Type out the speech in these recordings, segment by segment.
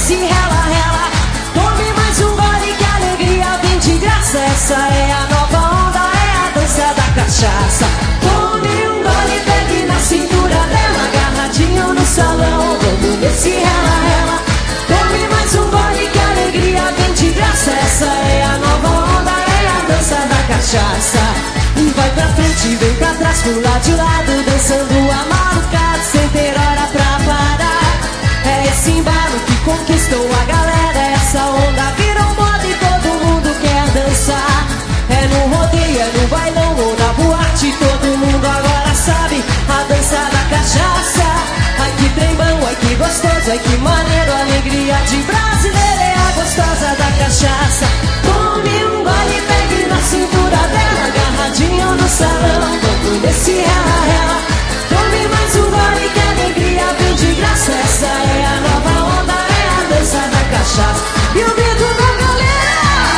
nesse rela, rela. Tome mais um gole que a alegria vem de graça. Essa é a nova onda, é a dança da cachaça. Tome um gole, pegue na cintura dela, agarradinho no salão. Vamos nesse rela, rela. Tome mais um gole que a alegria vem de graça. Essa é a nova onda, é a dança da cachaça. E vai pra frente, vem pra trás, pula de lado, dançando amalucado, sem ter hora pra parar. É esse embalo que conquistou a galera. Essa onda virou moda e todo mundo quer dançar. É no rodeio, é no bailão ou na boate, todo mundo agora sabe a dança da cachaça. Ai que trem bom, ai que gostoso, ai que maneiro, alegria de brasileiro é a gostosa da cachaça. Tome um gole, pegue na cintura dela, agarradinho no salão, vamos nesse rela, rela. Tome mais um gole que a alegria vem de graça. Essa é a nova onda, é a dança da cachaça. E o grito da galera!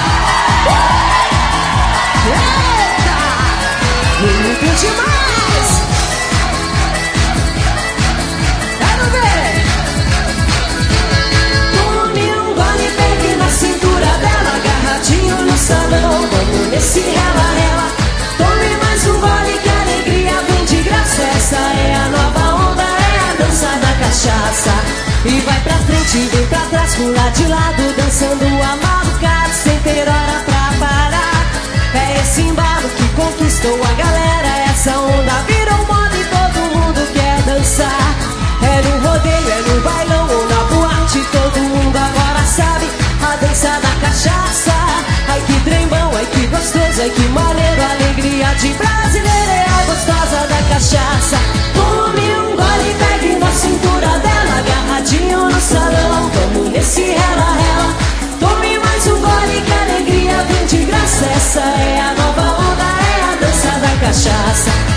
Eita! Muito demais! Quero ver! Tome um gole, pegue na cintura dela, agarradinho no salão, vamos nesse rela, rela. Tome mais um gole que a alegria vem de graça. Essa é a nova onda, é a dança da cachaça. E vai pra frente, vem pra trás, pula de lado, dançando amalucado, sem ter hora pra parar. É esse embalo que conquistou a galera. Essa onda virou moda e todo mundo quer dançar. É no rodeio, é no bailão ou na boate, todo mundo agora sabe a dança da cachaça. Ai que trem bom, ai que gostoso, ai que maneiro, alegria de brasileiro é a gostosa da cachaça. Tome um gole, pegue na cintura dela, agarradinho no salão, vamos nesse rela, rela. Tome mais um gole que a alegria vem de graça. Essa é a nova onda, é a dança da cachaça.